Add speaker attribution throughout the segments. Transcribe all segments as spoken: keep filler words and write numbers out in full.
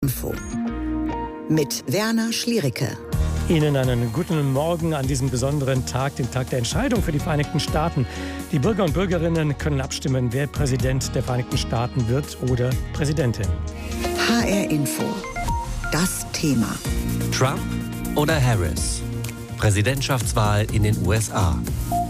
Speaker 1: Info mit Werner Schliericke.
Speaker 2: Ihnen einen guten Morgen an diesem besonderen Tag, den Tag der Entscheidung für die Vereinigten Staaten. Die Bürger und Bürgerinnen können abstimmen, wer Präsident der Vereinigten Staaten wird oder Präsidentin.
Speaker 1: H R Info. Das Thema.
Speaker 3: Trump oder Harris? Präsidentschaftswahl in den U S A.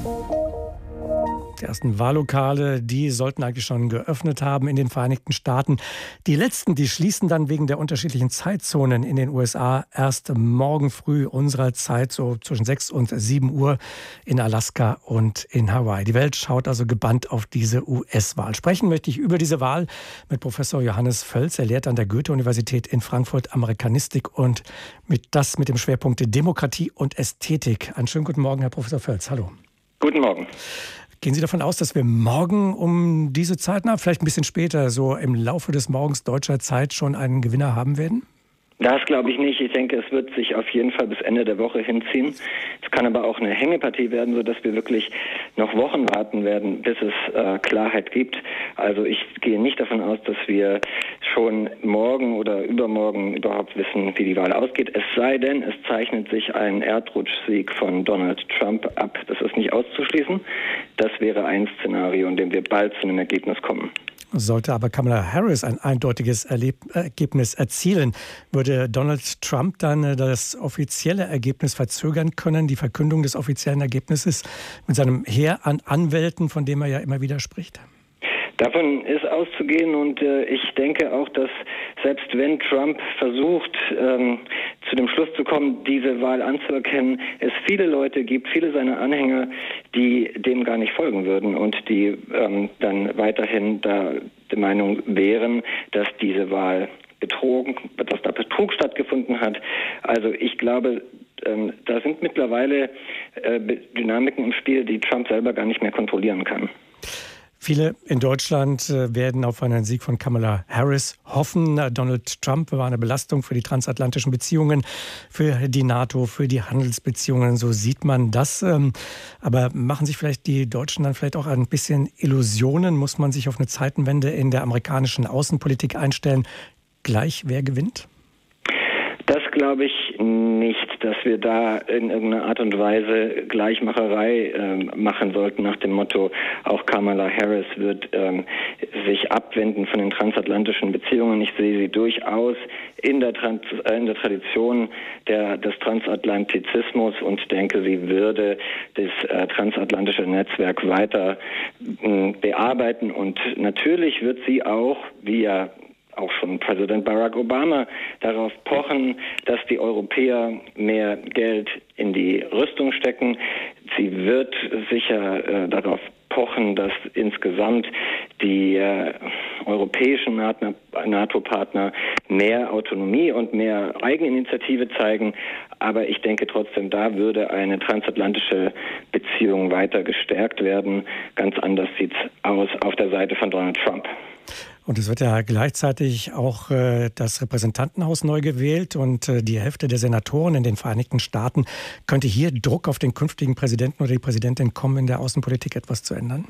Speaker 2: Die ersten Wahllokale, die sollten eigentlich schon geöffnet haben in den Vereinigten Staaten. Die letzten, die schließen dann wegen der unterschiedlichen Zeitzonen in den U S A erst morgen früh unserer Zeit, so zwischen sechs und sieben Uhr in Alaska und in Hawaii. Die Welt schaut also gebannt auf diese U S-Wahl. Sprechen möchte ich über diese Wahl mit Professor Johannes Völz. Er lehrt an der Goethe-Universität in Frankfurt Amerikanistik und mit das mit dem Schwerpunkt Demokratie und Ästhetik. Einen schönen guten Morgen, Herr Professor Völz. Hallo.
Speaker 4: Guten Morgen.
Speaker 2: Gehen Sie davon aus, dass wir morgen um diese Zeit, na, vielleicht ein bisschen später, so im Laufe des Morgens deutscher Zeit schon einen Gewinner haben werden?
Speaker 4: Das glaube ich nicht. Ich denke, es wird sich auf jeden Fall bis Ende der Woche hinziehen. Es kann aber auch eine Hängepartie werden, sodass wir wirklich noch Wochen warten werden, bis es äh, Klarheit gibt. Also ich gehe nicht davon aus, dass wir schon morgen oder übermorgen überhaupt wissen, wie die Wahl ausgeht. Es sei denn, es zeichnet sich ein Erdrutschsieg von Donald Trump ab. Das ist nicht auszuschließen. Das wäre ein Szenario, in dem wir bald zu einem Ergebnis kommen.
Speaker 2: Sollte aber Kamala Harris ein eindeutiges Erleb- Ergebnis erzielen, würde Donald Trump dann das offizielle Ergebnis verzögern können, die Verkündung des offiziellen Ergebnisses mit seinem Heer an Anwälten, von dem er ja immer wieder spricht?
Speaker 4: Davon ist auszugehen und äh, ich denke auch, dass selbst wenn Trump versucht, ähm, zu dem Schluss zu kommen, diese Wahl anzuerkennen, es viele Leute gibt, viele seiner Anhänger, die dem gar nicht folgen würden und die ähm, dann weiterhin da der Meinung wären, dass diese Wahl betrogen, dass da Betrug stattgefunden hat. Also ich glaube, ähm, da sind mittlerweile äh, Dynamiken im Spiel, die Trump selber gar nicht mehr kontrollieren kann.
Speaker 2: Viele in Deutschland werden auf einen Sieg von Kamala Harris hoffen. Donald Trump war eine Belastung für die transatlantischen Beziehungen, für die NATO, für die Handelsbeziehungen. So sieht man das. Aber machen sich vielleicht die Deutschen dann vielleicht auch ein bisschen Illusionen? Muss man sich auf eine Zeitenwende in der amerikanischen Außenpolitik einstellen? Gleich wer gewinnt?
Speaker 4: Das glaube ich nicht, dass wir da in irgendeiner Art und Weise Gleichmacherei äh, machen sollten nach dem Motto, auch Kamala Harris wird ähm, sich abwenden von den transatlantischen Beziehungen. Ich sehe sie durchaus in der, Trans- äh, in der Tradition der, des Transatlantizismus und denke, sie würde das äh, transatlantische Netzwerk weiter äh, bearbeiten und natürlich wird sie auch, wie ja auch schon Präsident Barack Obama, darauf pochen, dass die Europäer mehr Geld in die Rüstung stecken. Sie wird sicher äh, darauf pochen, dass insgesamt die äh, europäischen NATO-Partner mehr Autonomie und mehr Eigeninitiative zeigen. Aber ich denke trotzdem, da würde eine transatlantische Beziehung weiter gestärkt werden. Ganz anders sieht es aus auf der Seite von Donald Trump.
Speaker 2: Und es wird ja gleichzeitig auch äh, das Repräsentantenhaus neu gewählt und äh, die Hälfte der Senatoren in den Vereinigten Staaten. Könnte hier Druck auf den künftigen Präsidenten oder die Präsidentin kommen, in der Außenpolitik etwas zu ändern?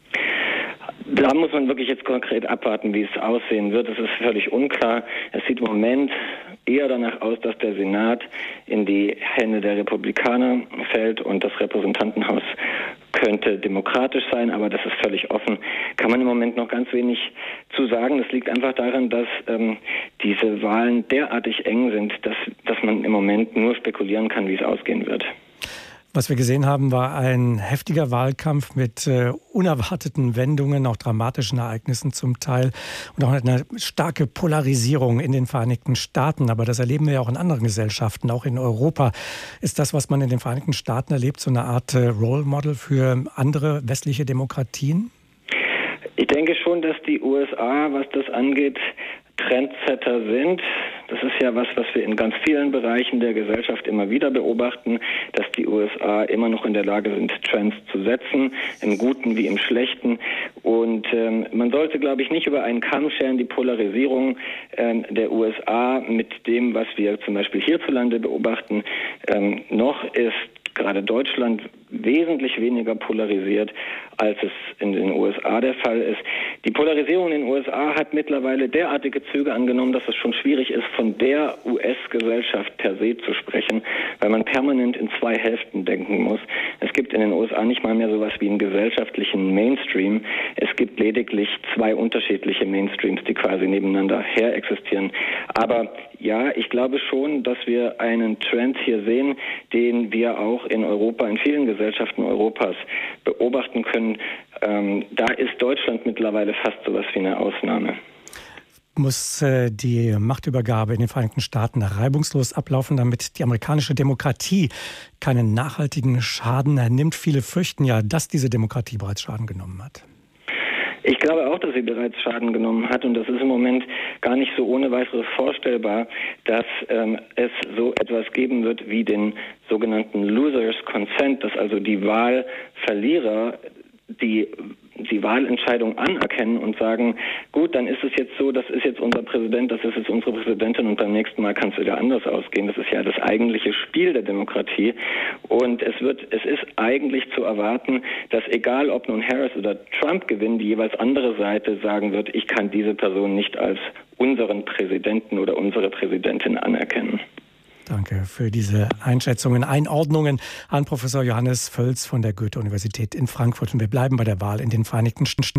Speaker 4: Da muss man wirklich jetzt konkret abwarten, wie es aussehen wird. Es ist völlig unklar. Es sieht im Moment eher danach aus, dass der Senat in die Hände der Republikaner fällt und das Repräsentantenhaus könnte demokratisch sein, aber das ist völlig offen. Kann man im Moment noch ganz wenig zu sagen. Das liegt einfach daran, dass ähm, diese Wahlen derartig eng sind, dass, dass man im Moment nur spekulieren kann, wie es ausgehen wird.
Speaker 2: Was wir gesehen haben, war ein heftiger Wahlkampf mit äh, unerwarteten Wendungen, auch dramatischen Ereignissen zum Teil und auch eine starke Polarisierung in den Vereinigten Staaten. Aber das erleben wir ja auch in anderen Gesellschaften, auch in Europa. Ist das, was man in den Vereinigten Staaten erlebt, so eine Art äh, Role Model für andere westliche Demokratien?
Speaker 4: Ich denke schon, dass die U S A, was das angeht, Trendsetter sind. Das ist ja was, was wir in ganz vielen Bereichen der Gesellschaft immer wieder beobachten, dass die U S A immer noch in der Lage sind, Trends zu setzen, im Guten wie im Schlechten. Und ähm, man sollte, glaube ich, nicht über einen Kamm scheren, die Polarisierung ähm, der U S A mit dem, was wir zum Beispiel hierzulande beobachten. Ähm, noch ist gerade Deutschland wesentlich weniger polarisiert, als es in den U S A der Fall ist. Die Polarisierung in den U S A hat mittlerweile derartige Züge angenommen, dass es schon schwierig ist, von der U S-Gesellschaft per se zu sprechen, weil man permanent in zwei Hälften denken muss. Es gibt in den U S A nicht mal mehr sowas wie einen gesellschaftlichen Mainstream. Es gibt lediglich zwei unterschiedliche Mainstreams, die quasi nebeneinander her existieren. Aber ja, ich glaube schon, dass wir einen Trend hier sehen, den wir auch in Europa, in vielen Gesellschaften Europas beobachten können. Ähm, da ist Deutschland mittlerweile fast sowas wie eine Ausnahme.
Speaker 2: Muss äh, die Machtübergabe in den Vereinigten Staaten reibungslos ablaufen, damit die amerikanische Demokratie keinen nachhaltigen Schaden nimmt? Viele fürchten ja, dass diese Demokratie bereits Schaden genommen hat.
Speaker 4: Ich glaube auch, dass sie bereits Schaden genommen hat, und das ist im Moment gar nicht so ohne weiteres vorstellbar, dass ähm, es so etwas geben wird wie den sogenannten Losers Consent, dass also die Wahlverlierer die die Wahlentscheidung anerkennen und sagen, gut, dann ist es jetzt so, das ist jetzt unser Präsident, das ist jetzt unsere Präsidentin und beim nächsten Mal kann es wieder anders ausgehen. Das ist ja das eigentliche Spiel der Demokratie. Und es wird, es ist eigentlich zu erwarten, dass egal ob nun Harris oder Trump gewinnen, die jeweils andere Seite sagen wird, ich kann diese Person nicht als unseren Präsidenten oder unsere Präsidentin anerkennen.
Speaker 2: Danke für diese Einschätzungen, Einordnungen an Professor Johannes Völz von der Goethe-Universität in Frankfurt. Und wir bleiben bei der Wahl in den Vereinigten Staaten.